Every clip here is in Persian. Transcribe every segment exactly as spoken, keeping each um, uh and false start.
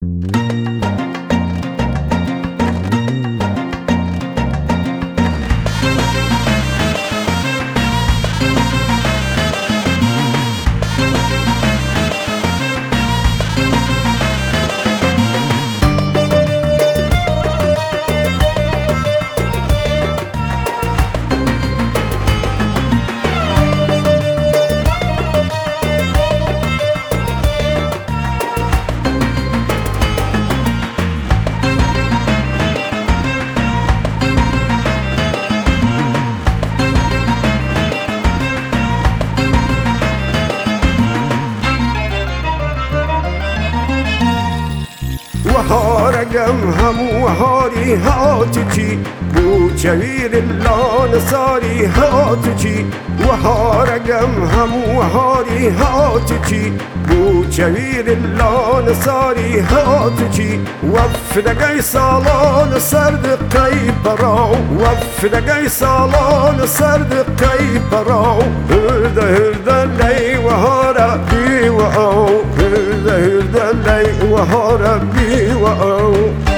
وهارقم همو هاری هاتجي بوجوير اللون صاري هاتجي وهارقم همو هاري هاتجي بوجوير اللون صاري هاتجي وفدقي صالون سردقي براو وفدقي صالون سردقي براو هرده هرده لي وهارا بي وأو هرده هرده لي وهارا بي وأو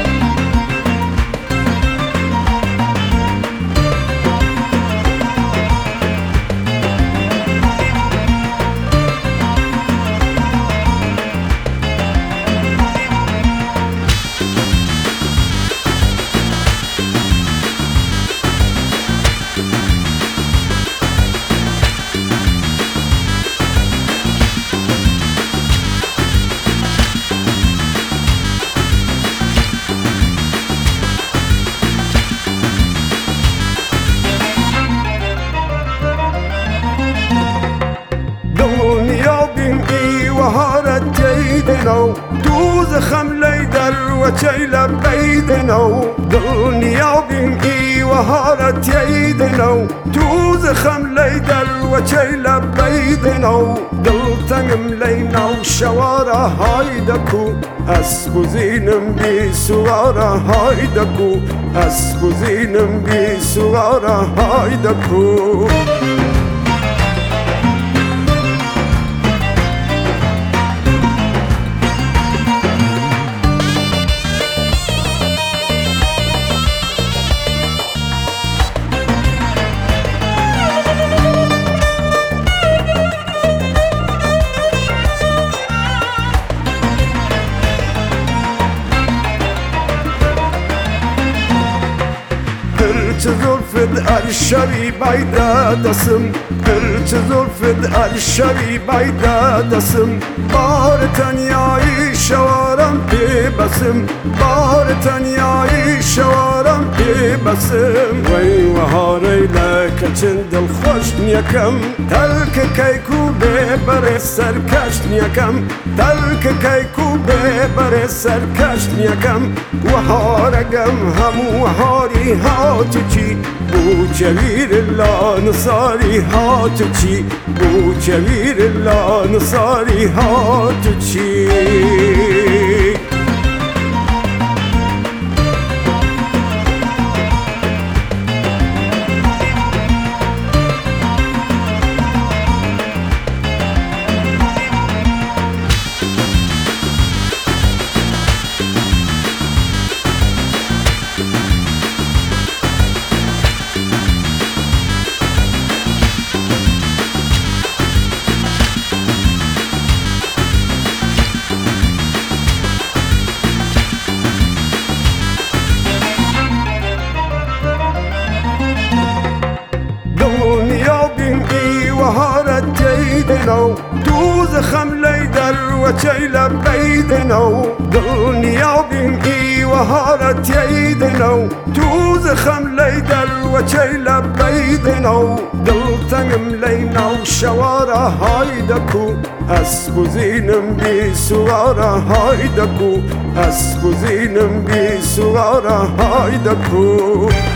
وهارت جيدنا دوز خملي در وشيل بيدنا دنيا بمئي وهارت جيدنا دوز خملي در وشيل بيدنا دلتنم لينا وشوارع هايدكو اسبو زينم بي سوارع هايدكو اسبو زينم بي سوارع هايدكو هرچ زلفت الشری بیدا دسم هرچ زلفت الشری بیدا دسم بار تنیایی شوارم پی بسم بار تنیایی شوارم پی بسم وی وهاری لک چند دل خوش نیکم تلک کیکو ببر سرکش نیکم تلک کیکو ببر سرکش نیکم وهارقم همو وهاری هاتجي بوجوير اللون صاري هاتجي بوجوير اللون صاري هاتجي وهارت جيدنا دوز خملي در وشيل بيدنا دنيا بمئي وهارت جيدنا دوز خملي در وشيل بيدنا دلتنم لينا وشوارع هايدكو اسبو زينم بي سوارع هايدكو اسبو زينم بي سوارع هايدكو